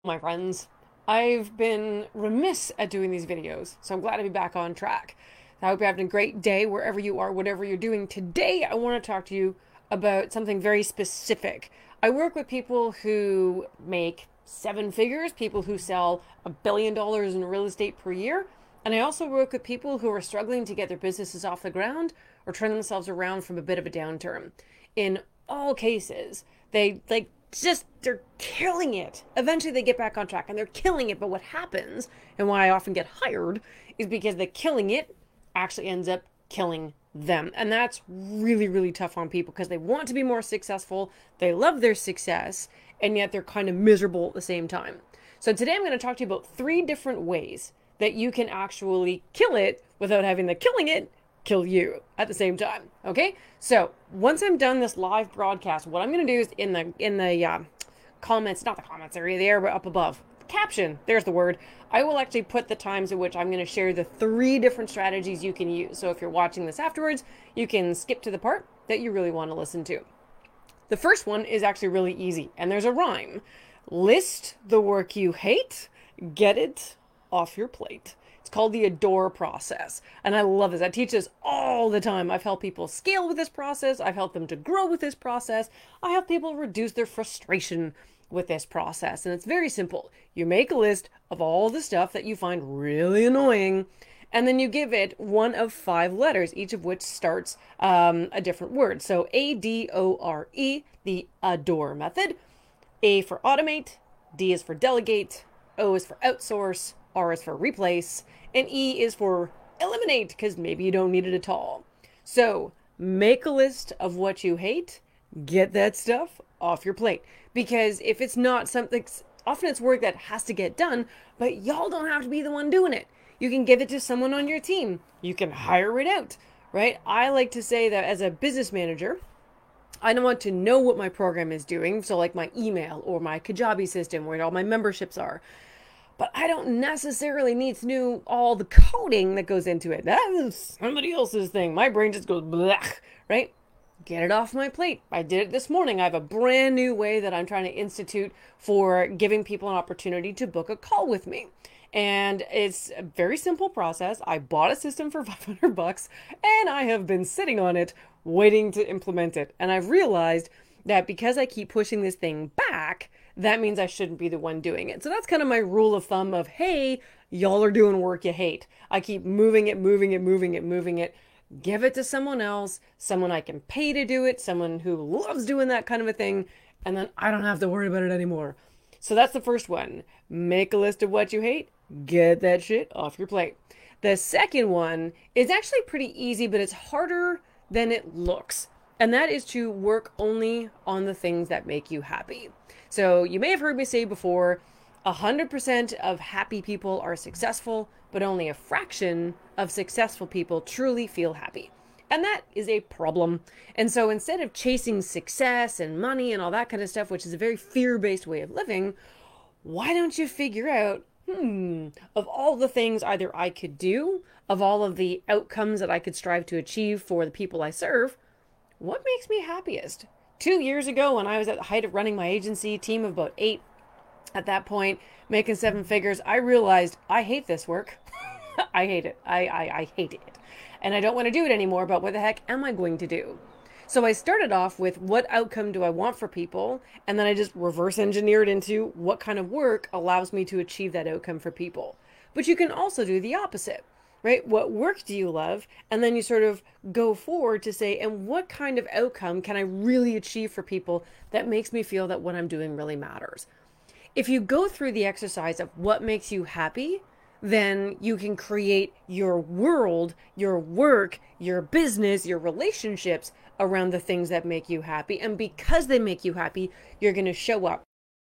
My friends. I've been remiss at doing these videos, so I'm glad to be back on track. I hope you're having a great day wherever you are, whatever you're doing. Today, I want to talk to you about something very specific. I work with people who make seven figures, people who sell $1 billion in real estate per year, and I also work with people who are struggling to get their businesses off the ground or turn themselves around from a bit of a downturn. In all cases, they're killing it. Eventually they get back on track and they're killing it. But what happens, and why I often get hired, is because the killing it actually ends up killing them. And that's really, really tough on people because they want to be more successful. They love their success, and yet they're kind of miserable at the same time. So today I'm going to talk to you about three different ways that you can actually kill it without having the killing it kill you at the same time. Okay, so once I'm done this live broadcast, what I'm going to do is in the comments, not the comments area, there, but up above, caption. There's the word. I will actually put the times at which I'm going to share the three different strategies you can use. So if you're watching this afterwards, you can skip to the part that you really want to listen to. The first one is actually really easy, and there's a rhyme. List the work you hate, get it off your plate. It's called the ADORE process. And I love this. I teach this all the time. I've helped people scale with this process. I've helped them to grow with this process. I help people reduce their frustration with this process. And it's very simple. You make a list of all the stuff that you find really annoying, and then you give it one of five letters, each of which starts a different word. So ADORE, the ADORE method. A for automate, D is for delegate, O is for outsource, R is for replace, and E is for eliminate, because maybe you don't need it at all. So make a list of what you hate, get that stuff off your plate. Because if it's not something, often it's work that has to get done, but y'all don't have to be the one doing it. You can give it to someone on your team. You can hire it out, right? I like to say that as a business manager, I don't want to know what my program is doing, so like my email or my Kajabi system where all my memberships are. But I don't necessarily need to know all the coding that goes into it. That is somebody else's thing. My brain just goes blech, right? Get it off my plate. I did it this morning. I have a brand new way that I'm trying to institute for giving people an opportunity to book a call with me. And it's a very simple process. I bought a system for $500 and I have been sitting on it waiting to implement it. And I've realized that because I keep pushing this thing back, that means I shouldn't be the one doing it. So that's kind of my rule of thumb of, hey, y'all are doing work you hate. I keep moving it. Give it to someone else, someone I can pay to do it, someone who loves doing that kind of a thing, and then I don't have to worry about it anymore. So that's the first one. Make a list of what you hate, get that shit off your plate. The second one is actually pretty easy, but it's harder than it looks. And that is to work only on the things that make you happy. So you may have heard me say before, 100% of happy people are successful, but only a fraction of successful people truly feel happy. And that is a problem. And so instead of chasing success and money and all that kind of stuff, which is a very fear based way of living, why don't you figure out, of all the things either I could do, of all of the outcomes that I could strive to achieve for the people I serve, what makes me happiest? 2 years ago, when I was at the height of running my agency, team of about 8, at that point, making seven figures, I realized I hate this work. I hate it. I hate it. And I don't want to do it anymore, but what the heck am I going to do? So I started off with what outcome do I want for people? And then I just reverse engineered into what kind of work allows me to achieve that outcome for people. But you can also do the opposite, right? What work do you love? And then you sort of go forward to say, and what kind of outcome can I really achieve for people that makes me feel that what I'm doing really matters? If you go through the exercise of what makes you happy, then you can create your world, your work, your business, your relationships around the things that make you happy. And because they make you happy, you're going to show up.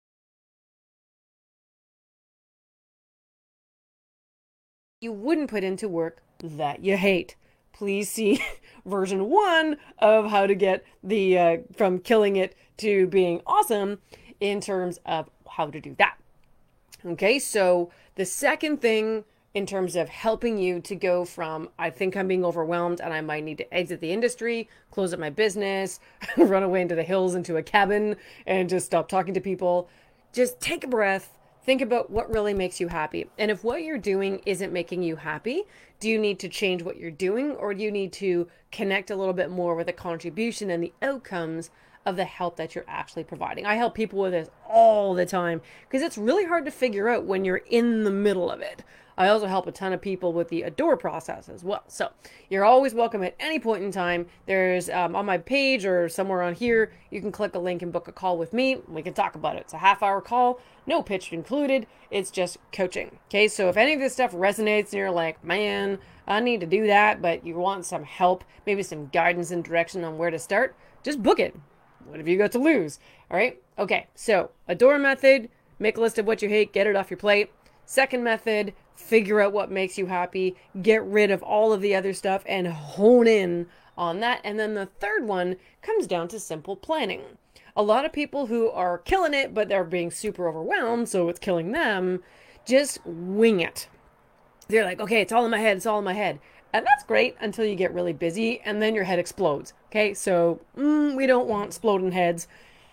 You wouldn't put into work that you hate. Please see version 1 of how to get the from killing it to being awesome in terms of how to do that. Okay, so the second thing in terms of helping you to go from, I think I'm being overwhelmed and I might need to exit the industry, close up my business, run away into the hills into a cabin and just stop talking to people, just take a breath, think about what really makes you happy. And if what you're doing isn't making you happy, do you need to change what you're doing, or do you need to connect a little bit more with the contribution and the outcomes of the help that you're actually providing? I help people with this all the time because it's really hard to figure out when you're in the middle of it. I also help a ton of people with the Adore process as well. So you're always welcome at any point in time. There's on my page or somewhere on here, you can click a link and book a call with me. We can talk about it. It's a half-hour call, no pitch included. It's just coaching. Okay, so if any of this stuff resonates and you're like, man, I need to do that, but you want some help, maybe some guidance and direction on where to start, just book it. What have you got to lose? All right. Okay. So Adore method, make a list of what you hate, get it off your plate. Second method, figure out what makes you happy, get rid of all of the other stuff and hone in on that. And then the third one comes down to simple planning. A lot of people who are killing it, but they're being super overwhelmed, so it's killing them, just wing it. They're like, okay, it's all in my head, it's all in my head. And that's great until you get really busy and then your head explodes. Okay, so we don't want exploding heads.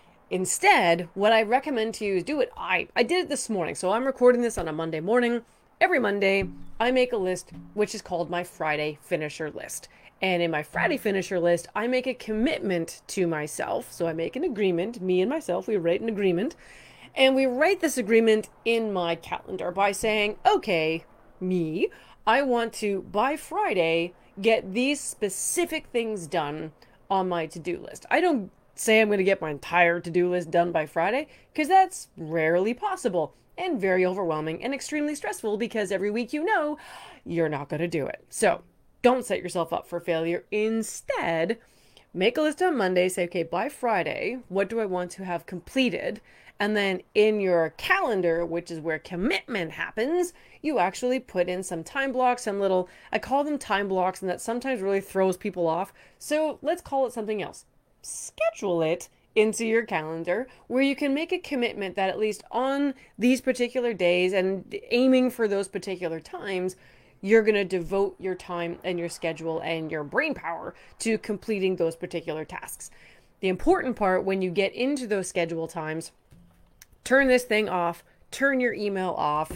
Instead, what I recommend to you is do it. I did it this morning. So I'm recording this on a Monday morning. Every Monday, I make a list, which is called my Friday finisher list. And in my Friday finisher list, I make a commitment to myself. So I make an agreement, me and myself, we write an agreement. And we write this agreement in my calendar by saying, okay, me, I want to, by Friday, get these specific things done on my to-do list. I don't say I'm going to get my entire to-do list done by Friday, because that's rarely possible and very overwhelming and extremely stressful, because every week you're not going to do it. So don't set yourself up for failure. Instead, make a list on Monday, say, okay, by Friday, what do I want to have completed? And then in your calendar, which is where commitment happens, you actually put in some time blocks, I call them time blocks, and that sometimes really throws people off. So let's call it something else. Schedule it into your calendar where you can make a commitment that at least on these particular days and aiming for those particular times, you're going to devote your time and your schedule and your brain power to completing those particular tasks. The important part when you get into those schedule times, turn this thing off, turn your email off,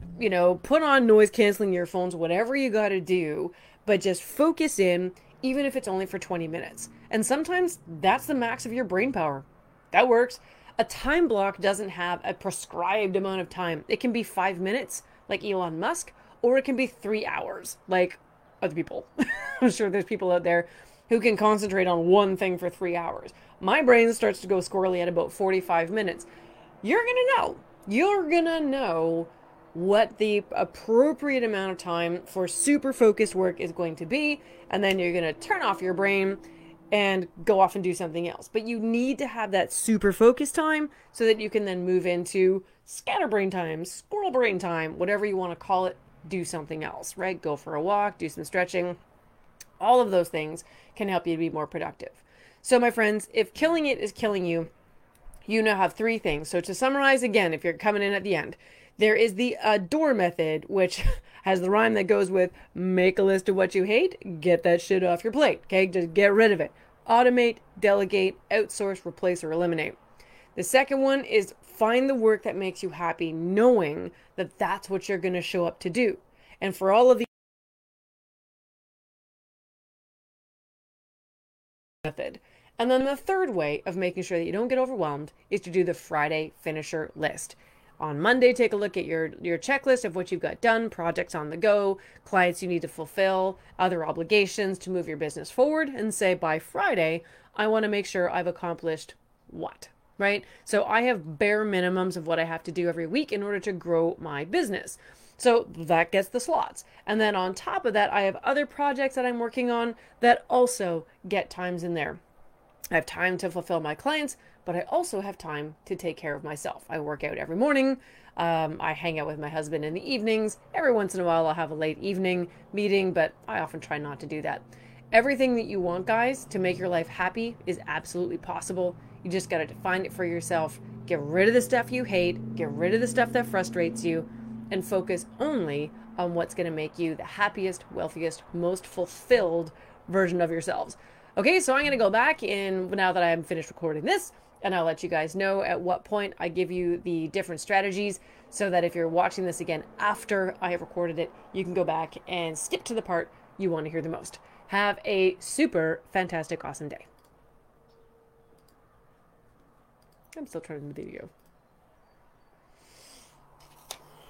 put on noise canceling earphones, whatever you got to do, but just focus in, even if it's only for 20 minutes. And sometimes that's the max of your brain power. That works. A time block doesn't have a prescribed amount of time. It can be 5 minutes, like Elon Musk, or it can be 3 hours, like other people. I'm sure there's people out there who can concentrate on one thing for 3 hours. My brain starts to go squirrely at about 45 minutes. You're going to know what the appropriate amount of time for super focused work is going to be, and then you're going to turn off your brain and go off and do something else. But you need to have that super focused time so that you can then move into scatterbrain time, squirrel brain time, whatever you want to call it. Do something else, right? Go for a walk, do some stretching. All of those things can help you to be more productive. So my friends, if killing it is killing you, you now have 3 things. So to summarize again, if you're coming in at the end, there is the Adore method, which has the rhyme that goes with make a list of what you hate, get that shit off your plate. Okay, just get rid of it. Automate, delegate, outsource, replace, or eliminate. The second one is find the work that makes you happy, knowing that that's what you're going to show up to do. And for all of the method. And then the third way of making sure that you don't get overwhelmed is to do the Friday finisher list. On Monday, take a look at your checklist of what you've got done, projects on the go, clients you need to fulfill, other obligations to move your business forward, and say by Friday, I want to make sure I've accomplished what, right? So I have bare minimums of what I have to do every week in order to grow my business. So that gets the slots. And then on top of that, I have other projects that I'm working on that also get times in there. I have time to fulfill my clients, but I also have time to take care of myself. I work out every morning. I hang out with my husband in the evenings. Every once in a while, I'll have a late evening meeting, but I often try not to do that. Everything that you want, guys, to make your life happy is absolutely possible. You just got to define it for yourself. Get rid of the stuff you hate. Get rid of the stuff that frustrates you, and focus only on what's going to make you the happiest, wealthiest, most fulfilled version of yourselves. Okay, so I'm going to go back in now that I'm finished recording this, and I'll let you guys know at what point I give you the different strategies. so that if you're watching this again after I have recorded it, you can go back and skip to the part you want to hear the most. Have a super fantastic, awesome day. I'm still trying the video.